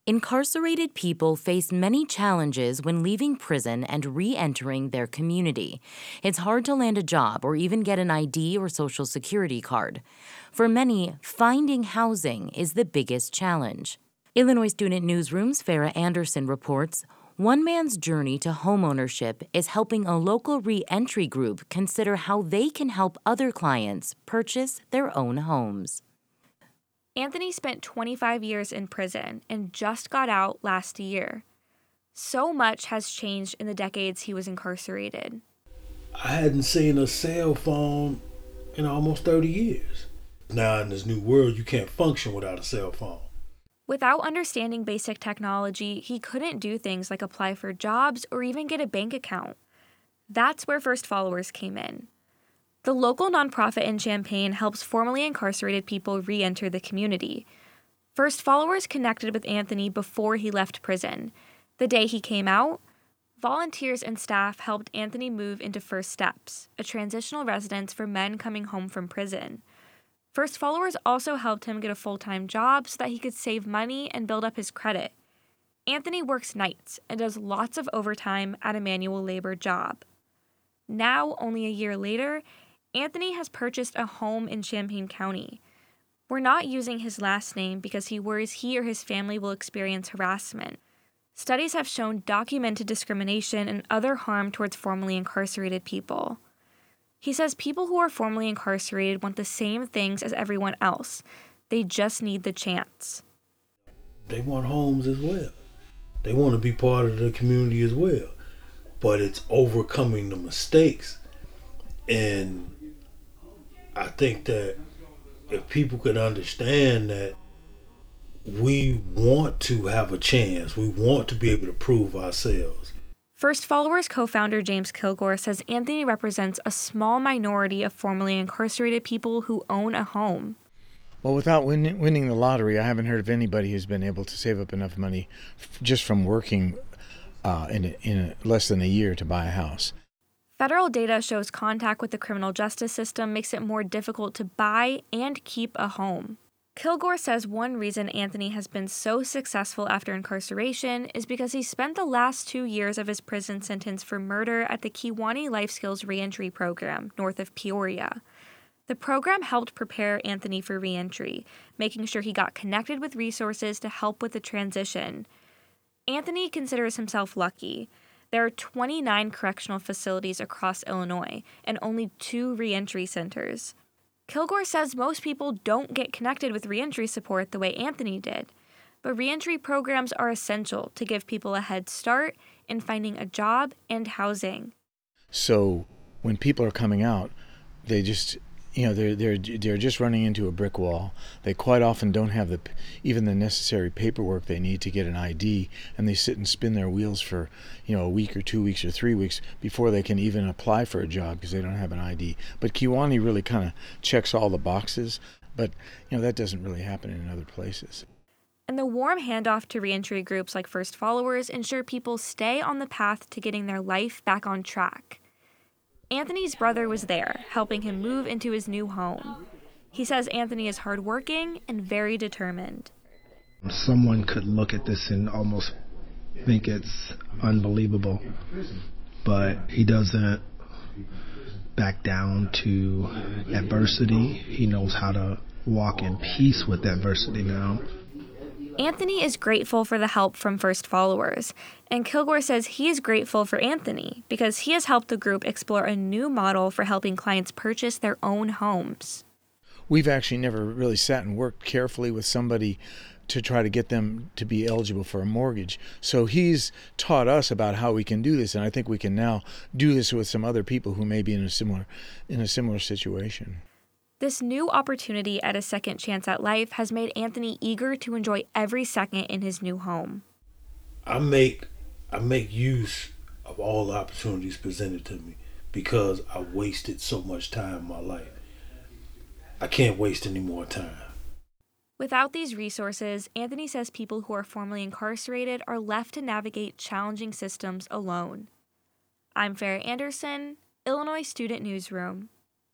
Incarcerated people face many challenges when leaving prison and re-entering their community. It's hard to land a job or even get an ID or social security card. For many, finding housing is the biggest challenge. Illinois Student Newsroom's Farah Anderson reports, one man's journey to homeownership is helping a local re-entry group consider how they can help other clients purchase their own homes. Anthony spent 25 years in prison and just got out last year. So much has changed in the decades he was incarcerated. I hadn't seen a cell phone in almost 30 years. Now in this new world, you can't function without a cell phone. Without understanding basic technology, he couldn't do things like apply for jobs or even get a bank account. That's where First Followers came in. The local nonprofit in Champaign helps formerly incarcerated people re-enter the community. First Followers connected with Anthony before he left prison. The day he came out, volunteers and staff helped Anthony move into First Steps, a transitional residence for men coming home from prison. First Followers also helped him get a full-time job so that he could save money and build up his credit. Anthony works nights and does lots of overtime at a manual labor job. Now, only a year later, Anthony has purchased a home in Champaign County. We're not using his last name because he worries he or his family will experience harassment. Studies have shown documented discrimination and other harm towards formerly incarcerated people. He says people who are formerly incarcerated want the same things as everyone else. They just need the chance. They want homes as well. They want to be part of the community as well. But it's overcoming the mistakes. And I think that if people could understand that we want to have a chance, we want to be able to prove ourselves. First Followers co-founder James Kilgore says Anthony represents a small minority of formerly incarcerated people who own a home. Well, without winning the lottery, I haven't heard of anybody who's been able to save up enough money just from working in less than a year to buy a house. Federal data shows contact with the criminal justice system makes it more difficult to buy and keep a home. Kilgore says one reason Anthony has been so successful after incarceration is because he spent the last 2 years of his prison sentence for murder at the Kewanee Life Skills Reentry Program, north of Peoria. The program helped prepare Anthony for reentry, making sure he got connected with resources to help with the transition. Anthony considers himself lucky. There are 29 correctional facilities across Illinois and only 2 reentry centers. Kilgore says most people don't get connected with reentry support the way Anthony did, but reentry programs are essential to give people a head start in finding a job and housing. So when people are coming out, they just, they're just running into a brick wall. They quite often don't have even the necessary paperwork they need to get an ID, and they sit and spin their wheels for a week or 2 weeks or 3 weeks before they can even apply for a job because they don't have an ID. But Kewanee really kind of checks all the boxes, but that doesn't really happen in other places. And the warm handoff to reentry groups like First Followers ensure people stay on the path to getting their life back on track. Anthony's brother was there, helping him move into his new home. He says Anthony is hardworking and very determined. Someone could look at this and almost think it's unbelievable, but he doesn't back down to adversity. He knows how to walk in peace with adversity now. Anthony is grateful for the help from First Followers, and Kilgore says he is grateful for Anthony because he has helped the group explore a new model for helping clients purchase their own homes. We've actually never really sat and worked carefully with somebody to try to get them to be eligible for a mortgage. So he's taught us about how we can do this, and I think we can now do this with some other people who may be in a similar situation. This new opportunity at a second chance at life has made Anthony eager to enjoy every second in his new home. I make use of all the opportunities presented to me because I wasted so much time in my life. I can't waste any more time. Without these resources, Anthony says people who are formerly incarcerated are left to navigate challenging systems alone. I'm Farah Anderson, Illinois Student Newsroom.